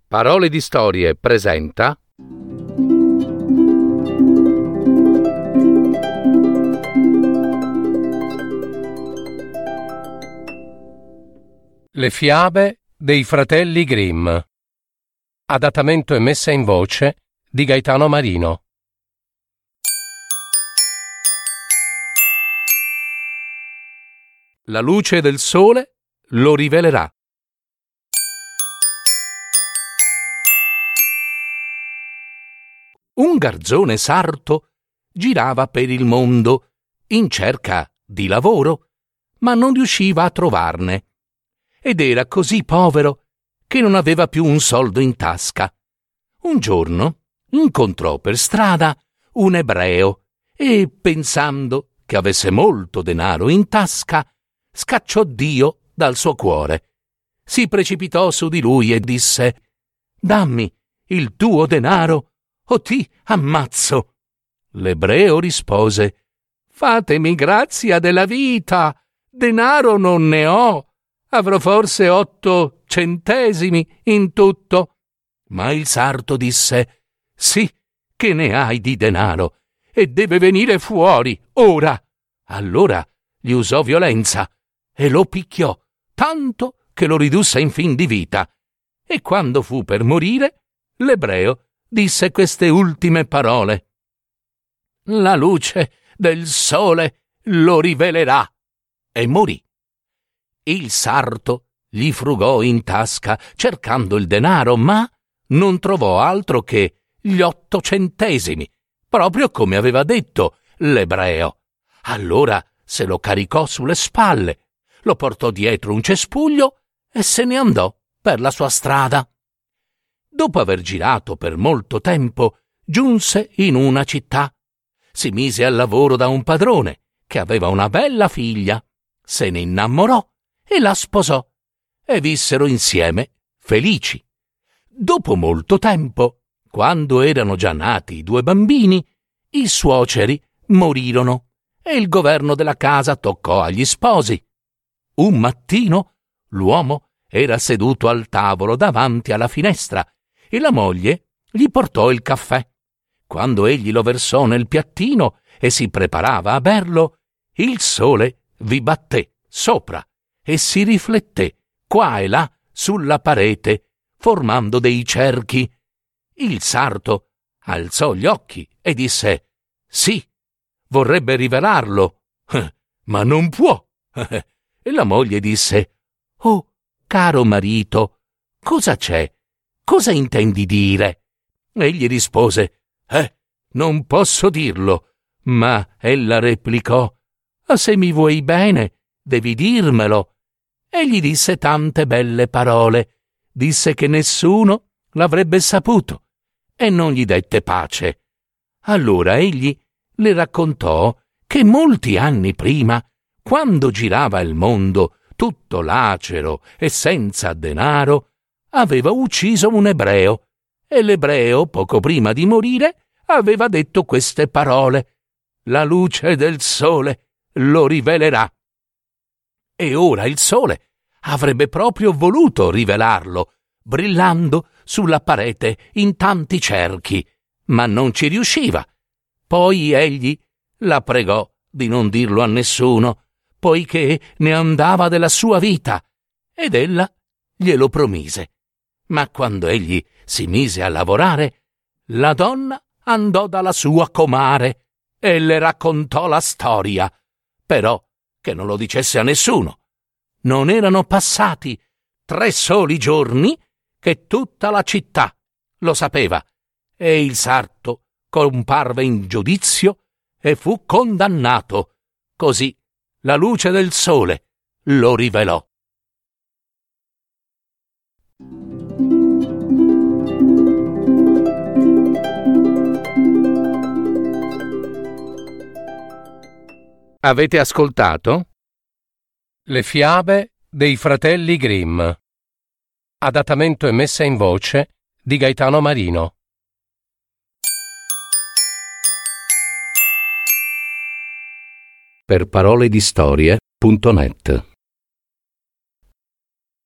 Parole di Storie presenta Le fiabe dei fratelli Grimm. Adattamento e messa in voce di Gaetano Marino. La luce del sole lo rivelerà. Un garzone sarto girava per il mondo in cerca di lavoro, ma non riusciva a trovarne. Ed era così povero che non aveva più un soldo in tasca. Un giorno incontrò per strada un ebreo e, pensando che avesse molto denaro in tasca, scacciò Dio dal suo cuore. Si precipitò su di lui e disse: «Dammi il tuo denaro o ti ammazzo». L'ebreo rispose: «Fatemi grazia della vita, denaro non ne ho, avrò forse 8 centesimi in tutto». Ma il sarto disse: «Sì, che ne hai di denaro, e deve venire fuori, ora». Allora gli usò violenza e lo picchiò, tanto che lo ridusse in fin di vita. E quando fu per morire, l'ebreo disse queste ultime parole: «La luce del sole lo rivelerà», e morì. Il sarto gli frugò in tasca cercando il denaro, ma non trovò altro che gli 8 centesimi, proprio come aveva detto l'ebreo. Allora se lo caricò sulle spalle, lo portò dietro un cespuglio e se ne andò per la sua strada. Dopo aver girato per molto tempo, giunse in una città. Si mise al lavoro da un padrone che aveva una bella figlia. Se ne innamorò e la sposò e vissero insieme felici. Dopo molto tempo, quando erano già nati i 2 bambini, i suoceri morirono e il governo della casa toccò agli sposi. Un mattino l'uomo era seduto al tavolo davanti alla finestra e la moglie gli portò il caffè. Quando egli lo versò nel piattino e si preparava a berlo, il sole vi batté sopra e si rifletté qua e là sulla parete, formando dei cerchi. Il sarto alzò gli occhi e disse: «Sì, vorrebbe rivelarlo, ma non può». E la moglie disse: «Oh, caro marito, cosa c'è? Cosa intendi dire?» Egli rispose: «Non posso dirlo». Ma ella replicò: «Se mi vuoi bene, devi dirmelo». Egli disse tante belle parole, disse che nessuno l'avrebbe saputo e non gli dette pace. Allora egli le raccontò che molti anni prima, quando girava il mondo tutto lacero e senza denaro, aveva ucciso un ebreo, e l'ebreo, poco prima di morire, aveva detto queste parole: «La luce del sole lo rivelerà». E ora il sole avrebbe proprio voluto rivelarlo, brillando sulla parete in tanti cerchi, ma non ci riusciva. Poi egli la pregò di non dirlo a nessuno, poiché ne andava della sua vita, ed ella glielo promise. Ma quando egli si mise a lavorare, la donna andò dalla sua comare e le raccontò la storia, però che non lo dicesse a nessuno. Non erano passati 3 soli giorni che tutta la città lo sapeva, e il sarto comparve in giudizio e fu condannato. Così la luce del sole lo rivelò. Avete ascoltato Le fiabe dei fratelli Grimm. Adattamento e messa in voce di Gaetano Marino. Per paroledistorie.net